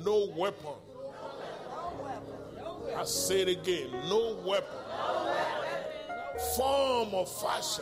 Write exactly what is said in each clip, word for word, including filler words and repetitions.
no weapon. I say it again, no weapon, form or fashion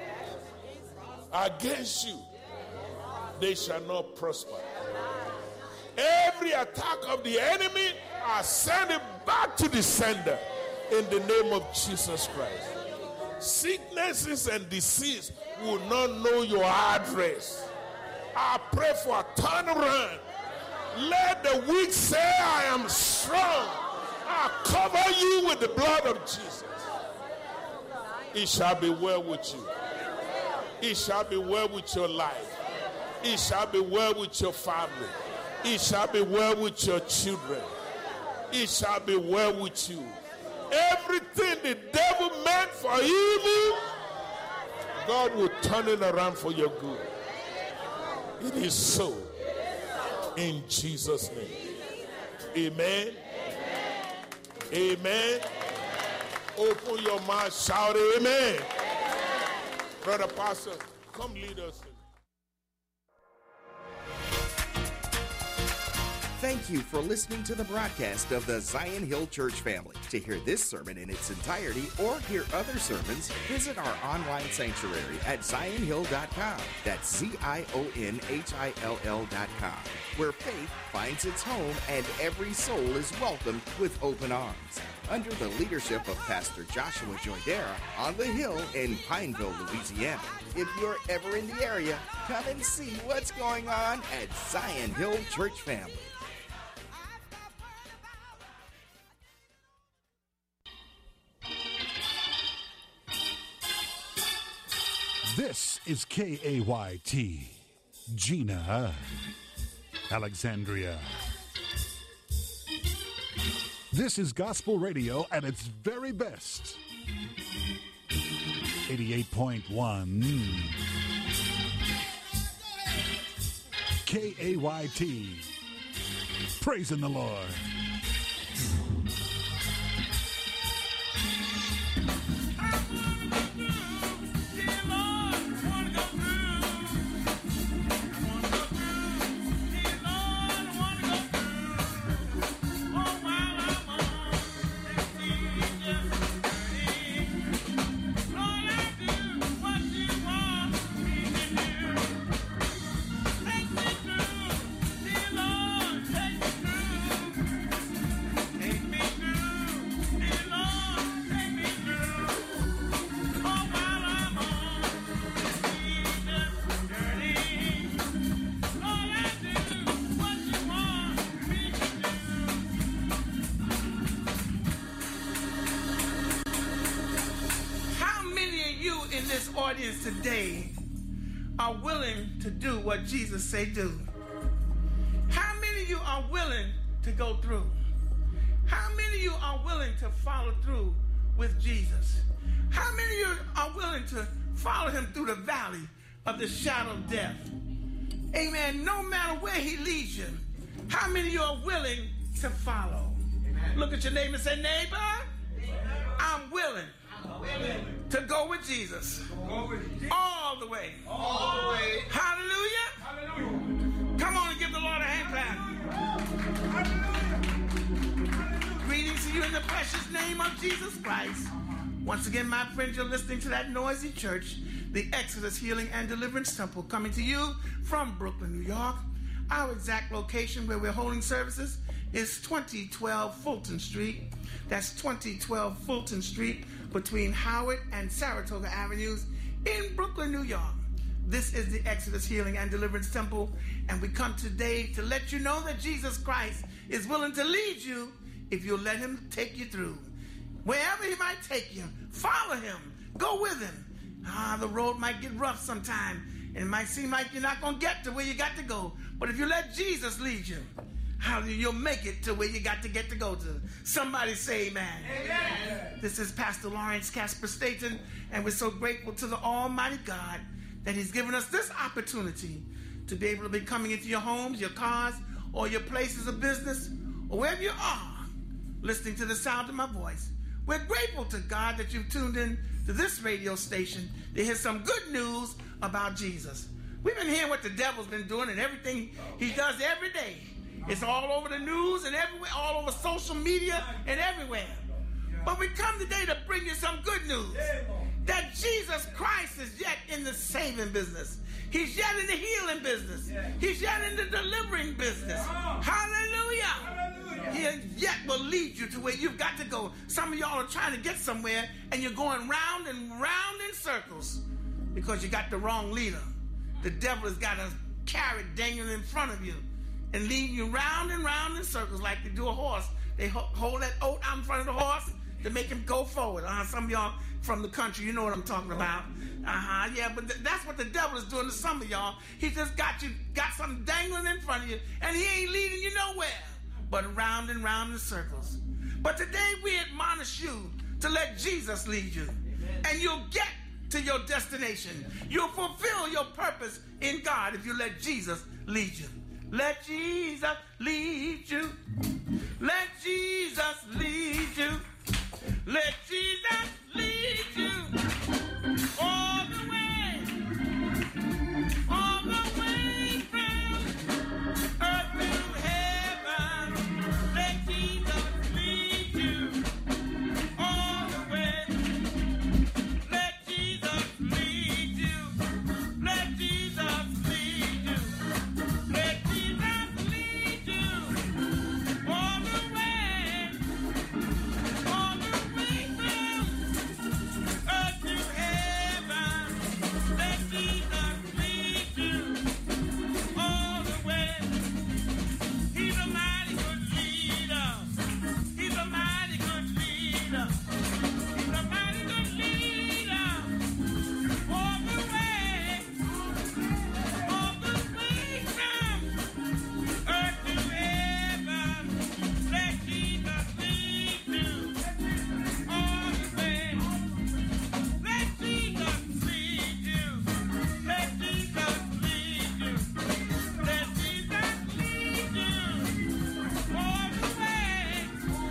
against you, they shall not prosper. Every attack of the enemy, I send it back to the sender in the name of Jesus Christ. Sicknesses and disease will not know your address. I pray for a turnaround. Let the weak say, I am strong. I cover you with the blood of Jesus. It shall be well with you. It shall be well with your life. It shall be well with your family. It shall be well with your children. It shall be well with you. Everything the devil meant for evil, God will turn it around for your good. It is so. In Jesus' name. Amen. Amen. Amen. Open your mouth, shout amen. Brother Pastor, come lead us. Thank you for listening to the broadcast of the Zion Hill Church family. To hear this sermon in its entirety or hear other sermons, visit our online sanctuary at zion hill dot com. That's Z I O N H I L L dot com, where faith finds its home and every soul is welcomed with open arms. Under the leadership of Pastor Joshua Joydera on the Hill in Pineville, Louisiana. If you're ever in the area, come and see what's going on at Zion Hill Church family. This is K A Y T, Gina, Alexandria. This is gospel radio at its very best. eighty-eight point one K A Y T, praising the Lord. Today are willing to do what Jesus say do? How many of you are willing to go through? How many of you are willing to follow through with Jesus? How many of you are willing to follow him through the valley of the shadow of death? Amen. No matter where he leads you, how many of you are willing to follow? Amen. Look at your neighbor and say, neighbor, neighbor. I'm willing. willing to go with Jesus, go with Jesus. All the way. All the way. Hallelujah. Hallelujah. Come on and give the Lord a hand clap. Hallelujah. Hallelujah. Greetings to you in the precious name of Jesus Christ. Once again, my friends, you're listening to that noisy church, the Exodus Healing and Deliverance Temple, coming to you from Brooklyn, New York. Our exact location where we're holding services is twenty twelve Fulton Street. That's twenty twelve Fulton Street between Howard and Saratoga Avenues in Brooklyn, New York. This is the Exodus Healing and Deliverance Temple, and we come today to let you know that Jesus Christ is willing to lead you if you'll let him take you through. Wherever he might take you, follow him. Go with him. Ah, the road might get rough sometime, and it might seem like you're not going to get to where you got to go. But if you let Jesus lead you, hallelujah, you'll make it to where you got to get to go to. Somebody say amen. Amen. This is Pastor Lawrence Casper Staten, and we're so grateful to the Almighty God that he's given us this opportunity to be able to be coming into your homes, your cars, or your places of business, or wherever you are, listening to the sound of my voice. We're grateful to God that you've tuned in to this radio station to hear some good news about Jesus. We've been hearing what the devil's been doing and everything he does every day. It's all over the news and everywhere, all over social media and everywhere. But we come today to bring you some good news. That Jesus Christ is yet in the saving business. He's yet in the healing business. He's yet in the delivering business. Hallelujah. He yet will lead you to where you've got to go. Some of y'all are trying to get somewhere and you're going round and round in circles because you got the wrong leader. The devil has got a carrot dangling in front of you and leading you round and round in circles like they do a horse. They ho- hold that oat out in front of the horse to make him go forward. Uh, some of y'all from the country, you know what I'm talking about. Uh-huh, yeah, but th- that's what the devil is doing to some of y'all. He just got you, got something dangling in front of you, and he ain't leading you nowhere, but round and round in circles. But today we admonish you to let Jesus lead you, and you'll get to your destination. You'll fulfill your purpose in God if you let Jesus lead you. Let Jesus lead you. Let Jesus lead you. Let Jesus lead you all the way, all the way from earth to heaven. Let Jesus lead you all the way. Let Jesus lead you. Let Jesus lead you. Let Jesus lead you all the way, all the way from earth to heaven. Let Jesus lead you all the way. He's a mighty good leader. He's a mighty good leader. He's a mighty good leader. All the way, all the way from earth to heaven. Let Jesus lead you all the way. Let Jesus lead you. Let Jesus lead you. Let Jesus lead you all the way,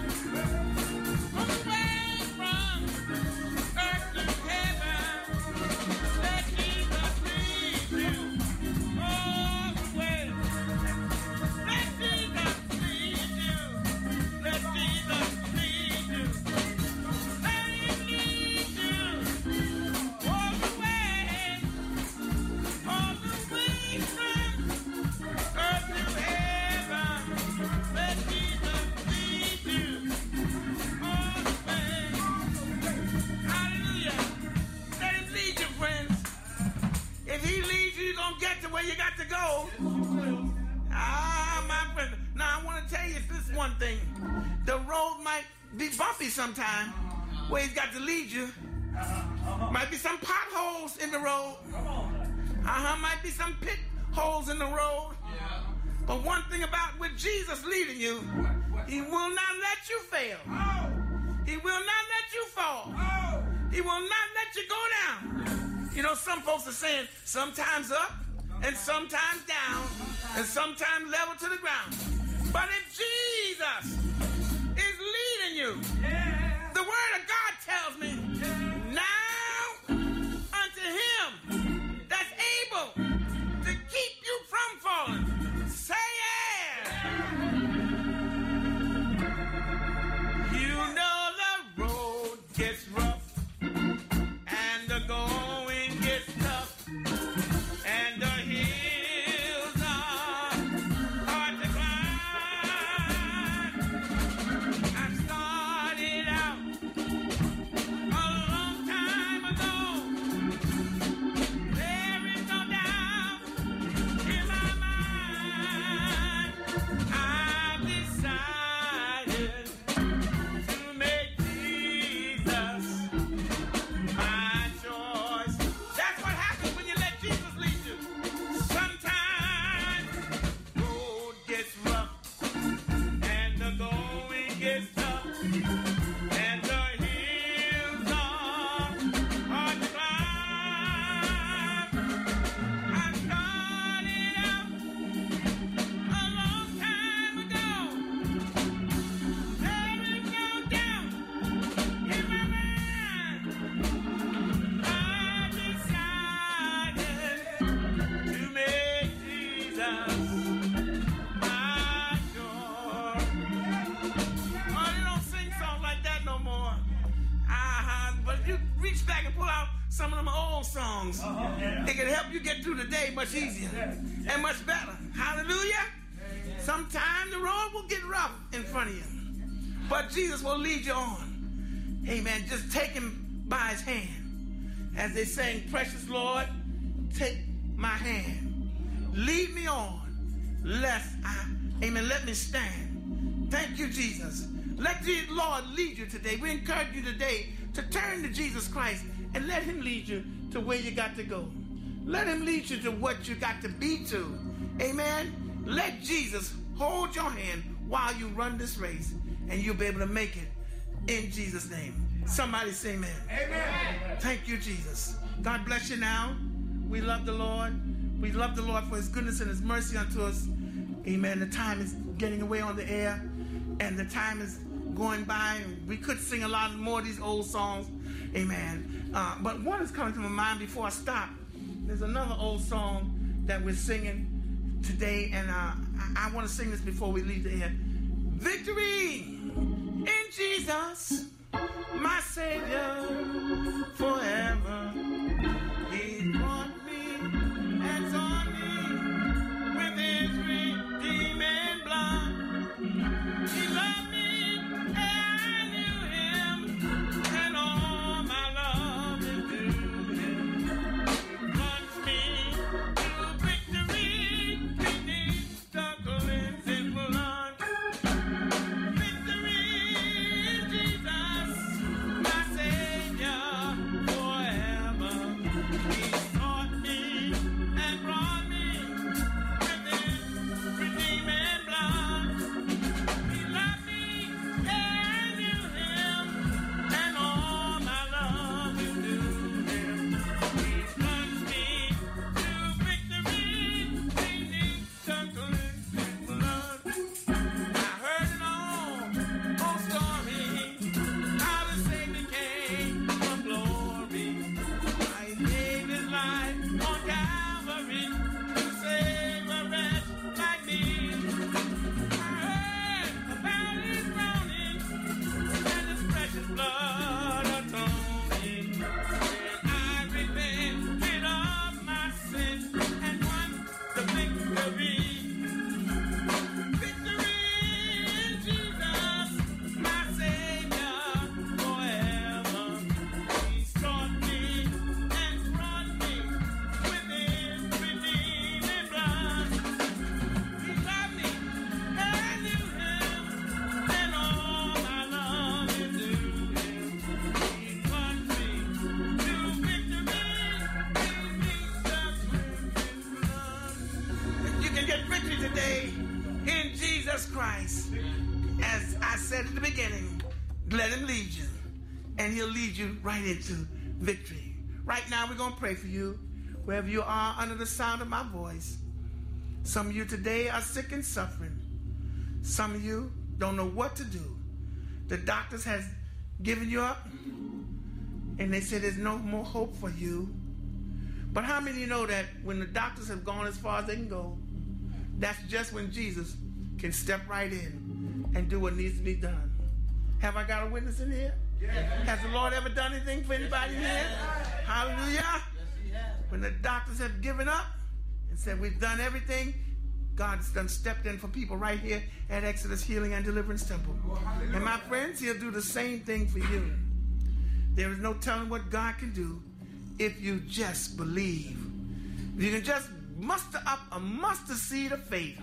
all the way from earth to heaven. Let Jesus lead you all the way. Let Jesus lead you. Let Jesus lead you. Let Him lead you all the way, all the way from earth to heaven. Let Jesus lead you all the way. Hallelujah. Let Him lead you, friends. If He leads you, you're going to get to where you got to go. Ah, my friend. Now, I want to tell you this one thing. The road might be bumpy sometime where He's got to lead you. Might be some potholes in the road. Uh-huh, might be some pit holes in the road. But one thing about with Jesus leading you, He will not let you fail. He will not let you fall. He will not let you go down. You know, some folks are saying sometimes up and sometimes down and sometimes level to the ground. But if Jesus is leading you, the Word of God tells me, now unto Him that's able to keep you from falling. Say yeah. You know the road gets rough and the going gets tough and the hills are hard to climb. old songs. It can help you get through the day much easier and much better. Hallelujah. Sometimes the road will get rough in front of you, but Jesus will lead you on. Amen. Just take him by his hand. As they sang, precious Lord, take my hand. Lead me on, lest I, amen, let me stand. Thank you, Jesus. Let the Lord lead you today. We encourage you today to turn to Jesus Christ and let him lead you to where you got to go. Let him lead you to what you got to be to. Amen. Let Jesus hold your hand while you run this race, and you'll be able to make it in Jesus' name. Somebody say amen. Amen. Thank you, Jesus. God bless you now. We love the Lord. We love the Lord for his goodness and his mercy unto us. Amen. The time is getting away on the air, and the time is going by. We could sing a lot more of these old songs. Amen. Uh, but one is coming to my mind before I stop. There's another old song that we're singing today, and uh, I, I want to sing this before we leave the air. Victory in Jesus, my Savior, forever. He brought me and saw me with his redeeming blood. He loved me and I knew him, and all my love is due him. Plunged me to victory beneath the cleansing blood. Victory in Jesus, my Savior, forever. He sought me and brought me with his redeeming blood. He loved me and I knew him, and all my love is due him. He plunged me to victory beneath the cleansing blood. I heard it all, old story, how the Savior came from glory. How he gave his life on Calvary to save a wretch like me. I heard about his groaning and his precious blood atoning. And I repented of my sins and won the victory. Victory in Jesus, my Savior, forever. He sought me and brought me with his redeeming blood. He loved me and I knew him, and all my love is due him. He plunged me to victory beneath the cleansing blood. You can get victory today in Jesus Christ. As I said at the beginning, let him lead you, and he'll lead you right into victory. Right now, we're going to pray for you, wherever you are under the sound of my voice. Some of you today are sick and suffering. Some of you don't know what to do. The doctors has given you up, and they said there's no more hope for you. But how many of you know that when the doctors have gone as far as they can go, that's just when Jesus can step right in and do what needs to be done? Have I got a witness in here? Yes. Has the Lord ever done anything for anybody in here? Hallelujah. Yes, he has. When the doctors have given up and said, we've done everything, God's done stepped in for people right here at Exodus Healing and Deliverance Temple. And my friends, he'll do the same thing for you. There is no telling what God can do if you just believe. If you can just muster up a mustard seed of faith,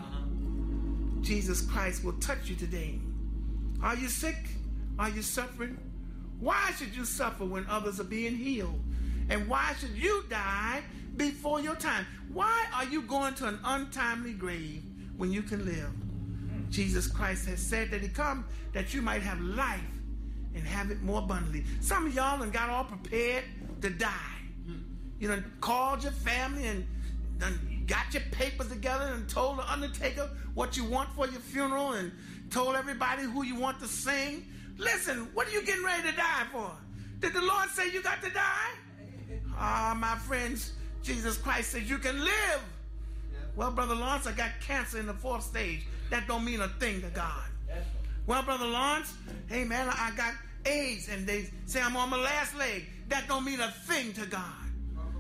Jesus Christ will touch you today. Are you sick? Are you suffering? Why should you suffer when others are being healed? And why should you die before your time? Why are you going to an untimely grave when you can live? Jesus Christ has said that he come that you might have life and have it more abundantly. Some of y'all done got all prepared to die. You done called your family and done got your papers together and told the undertaker what you want for your funeral and told everybody who you want to sing. Listen, what are you getting ready to die for? Did the Lord say you got to die? Ah, uh, my friends, Jesus Christ says you can live. Well, Brother Lawrence, I got cancer in the fourth stage. That don't mean a thing to God. Well, Brother Lawrence, hey man, I got AIDS and they say I'm on my last leg. That don't mean a thing to God.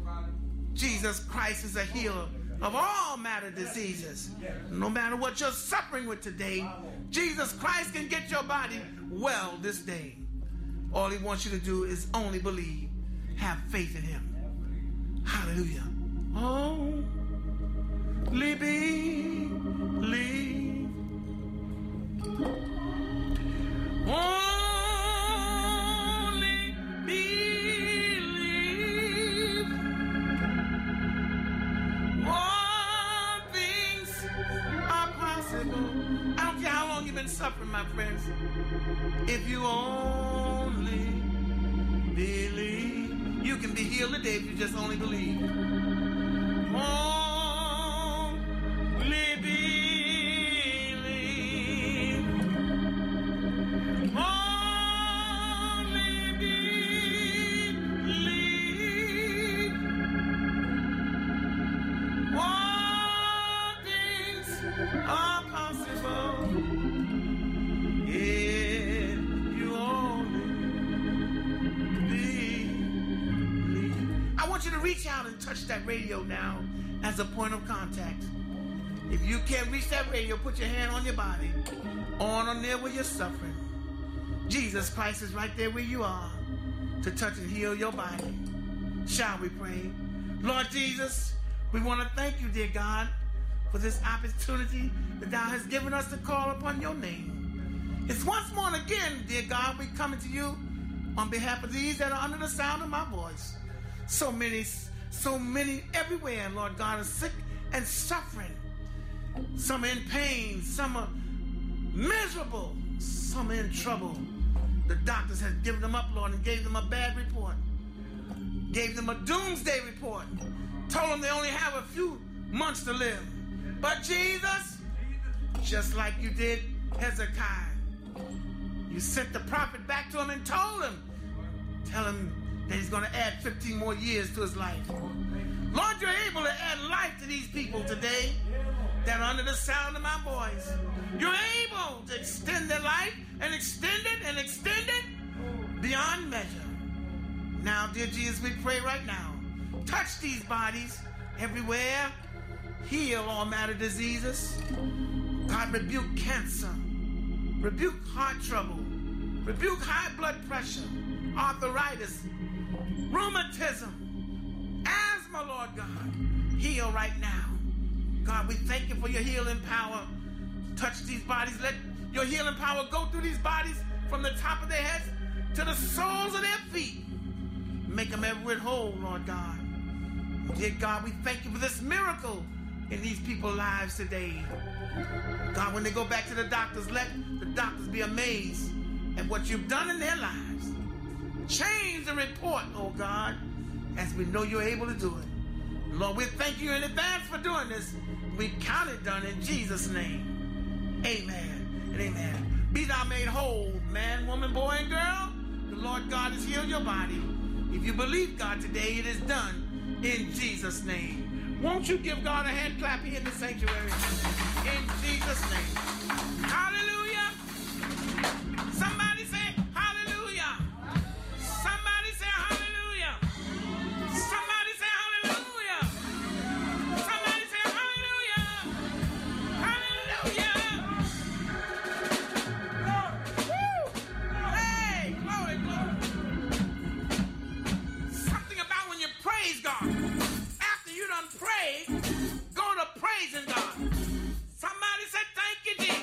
Jesus Christ is a healer of all matter diseases. No matter what you're suffering with today, Jesus Christ can get your body well this day. All he wants you to do is only believe. Have faith in him. Hallelujah. Oh, believe. Only believe. All things are possible. I don't care how long you've been suffering, my friends. If you only believe, you can be healed today if you just only believe. Only believe. Only believe. All things are possible if you only believe. I want you to reach out and touch that radio now as a point of contact. If you can't reach that radio, put your hand on your body, on or near where you're suffering. Jesus Christ is right there where you are to touch and heal your body. Shall we pray? Lord Jesus, we want to thank you, dear God, for this opportunity that thou hast given us to call upon your name. It's once more and again, dear God, we coming to you on behalf of these that are under the sound of my voice. So many, so many everywhere, Lord God, are sick and suffering. Some are in pain, some are miserable, some are in trouble. The doctors have given them up, Lord, and gave them a bad report. Gave them a doomsday report. Told them they only have a few months to live. But Jesus, just like you did Hezekiah, you sent the prophet back to him and told him, tell him that he's going to add fifteen more years to his life. Lord, you're able to add life to these people today that are under the sound of my voice. You're able to extend their life and extend it and extend it beyond measure. Now, dear Jesus, we pray right now. Touch these bodies everywhere. Heal all matter diseases. God, rebuke cancer. Rebuke heart trouble. Rebuke high blood pressure, arthritis, rheumatism, asthma, Lord God. Heal right now. God, we thank you for your healing power. Touch these bodies. Let your healing power go through these bodies from the top of their heads to the soles of their feet. Make them everywhere whole, Lord God. Dear God, we thank you for this miracle in these people's lives today. God, when they go back to the doctors, let the doctors be amazed at what you've done in their lives. Change the report, oh God, as we know you're able to do it. Lord, we thank you in advance for doing this. We count it done in Jesus' name. Amen and amen. Be thou made whole, man, woman, boy, and girl. The Lord God has healed your body. If you believe God today, it is done in Jesus' name. Won't you give God a hand clap here in the sanctuary? In Jesus' name. Hallelujah. Somebody say hallelujah. Somebody say hallelujah. Somebody say hallelujah. Somebody say hallelujah. Hallelujah. Woo. Hey, glory, glory. Something about when you praise God. After you done prayed, go to praising God. Somebody say thank you, Jesus.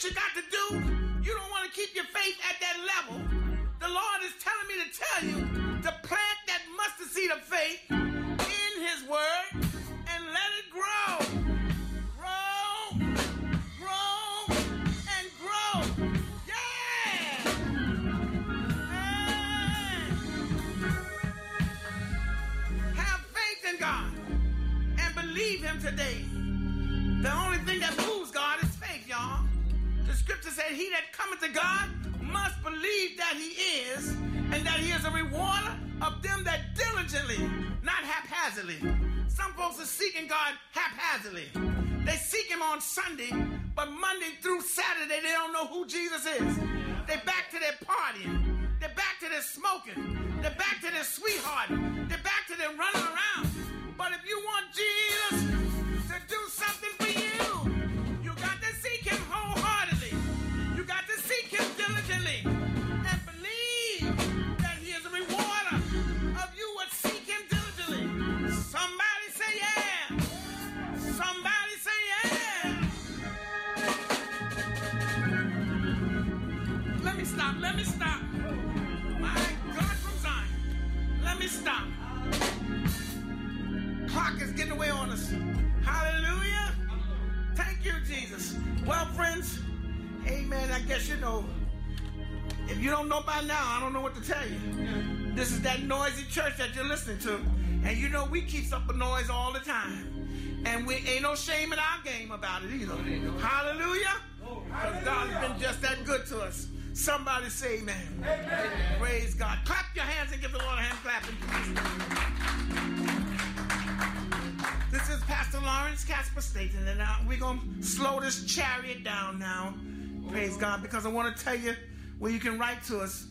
what you got to do. You don't want to keep your faith at that level. The Lord is telling me to tell you to plant that mustard seed of faith in his word and let it grow. Grow, grow, and grow. Yeah! Hey. Have faith in God and believe him today. The only thing that moves God is faith, y'all. The scripture said, he that cometh to God must believe that he is, and that he is a rewarder of them that diligently, not haphazardly. Some folks are seeking God haphazardly. They seek him on Sunday, but Monday through Saturday, they don't know who Jesus is. They're back to their partying. They're back to their smoking. They're back to their sweetheart. They're back to their running around. But if you want Jesus to do something for you, you got to seek him wholeheartedly. You got to seek him diligently and believe that he is a rewarder of you what seek him diligently. Somebody say yeah. Somebody say yeah. Let me stop. Let me stop. My God from Zion. Let me stop. Clock is getting away on us. Hallelujah. Thank you, Jesus. Well, friends, amen. I guess you know. If you don't know by now, I don't know what to tell you. This is that noisy church that you're listening to. And you know we keep up a noise all the time. And we ain't no shame in our game about it either. Hallelujah. Because God has been just that good to us. Somebody say amen. Amen. Praise God. Clap your hands and give the Lord a hand clapping. This is Pastor Lawrence Casper Staten, and uh, we're going to slow this chariot down now. Praise God, because I want to tell you where you can write to us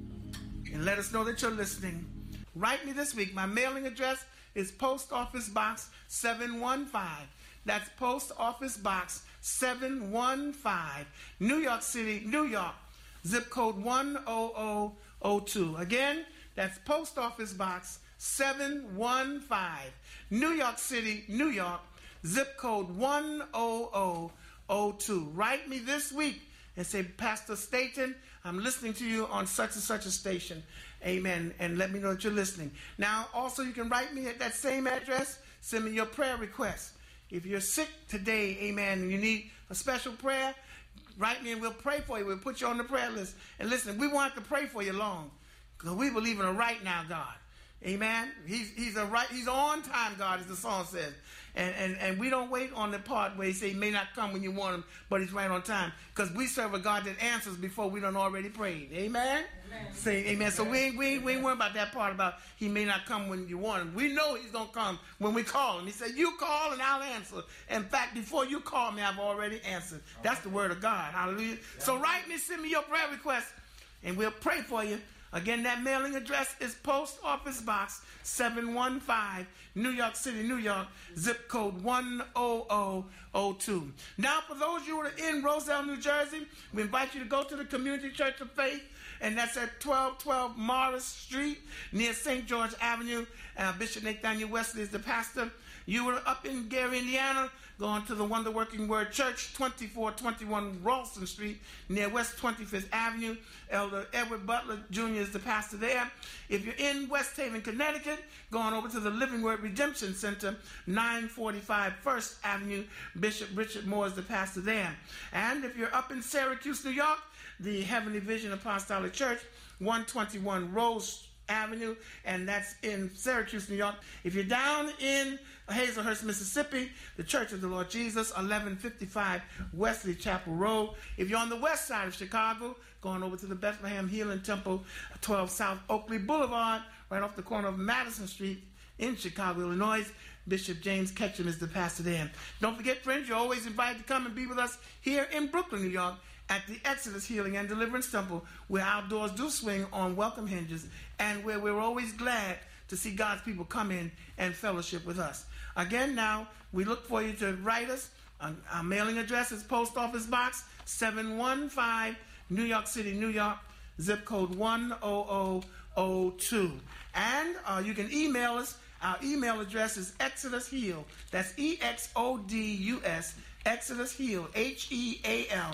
and let us know that you're listening. Write me this week. My mailing address is Post Office Box seven one five. That's Post Office Box seven one five, New York City, New York, zip code one oh oh oh two. Again, that's Post Office Box seven one five, New York City, New York, zip code one oh oh oh two. Write me this week and say, Pastor Staten, I'm listening to you on such and such a station. Amen. And let me know that you're listening. Now, also, you can write me at that same address. Send me your prayer request. If you're sick today, amen, and you need a special prayer, write me and we'll pray for you. We'll put you on the prayer list. And listen, we want to pray for you long because we believe in a right now God. Amen. He's he's a right, he's on time, God, as the song says. And, and and we don't wait on the part where he say he may not come when you want him, but he's right on time. Because we serve a God that answers before we done already prayed. Amen? Amen. Say amen. So we ain't, we, ain't, we ain't worried about that part about he may not come when you want him. We know he's going to come when we call him. He said, you call and I'll answer. In fact, before you call me, I've already answered. That's the word of God. Hallelujah. So write me, send me your prayer request, and we'll pray for you. Again, that mailing address is Post Office Box seven one five, New York City, New York, zip code one oh oh oh two. Now, for those of you who are in Roselle, New Jersey, we invite you to go to the Community Church of Faith, and that's at twelve twelve Morris Street near Saint George Avenue. Uh, Bishop Nathaniel Wesley is the pastor. You were up in Gary, Indiana, going to the Wonder Working Word Church, twenty-four twenty-one Ralston Street, near West twenty-fifth Avenue. Elder Edward Butler Junior is the pastor there. If you're in West Haven, Connecticut, going over to the Living Word Redemption Center, nine forty-five First Avenue, Bishop Richard Moore is the pastor there. And if you're up in Syracuse, New York, the Heavenly Vision Apostolic Church, one twenty-one Rose Avenue, and that's in Syracuse, New York. If you're down in Hazelhurst, Mississippi, the Church of the Lord Jesus, eleven fifty-five Wesley Chapel Road. If you're on the west side of Chicago, going over to the Bethlehem Healing Temple, twelve South Oakley Boulevard, right off the corner of Madison Street in Chicago, Illinois, Bishop James Ketchum is the pastor there. Don't forget, friends, you're always invited to come and be with us here in Brooklyn, New York, at the Exodus Healing and Deliverance Temple, where our doors do swing on welcome hinges, and where we're always glad to see God's people come in and fellowship with us. Again, now, we look for you to write us. Our mailing address is Post Office Box seven one five, New York City, New York, zip code one oh oh oh two. And uh, you can email us. Our email address is Exodus Heal. That's E X O D U S, Exodus Heal, H E A L,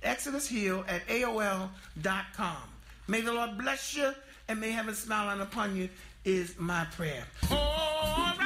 Exodus Hill at A O L dot com. May the Lord bless you, and may heaven smile on upon you is my prayer. Oh,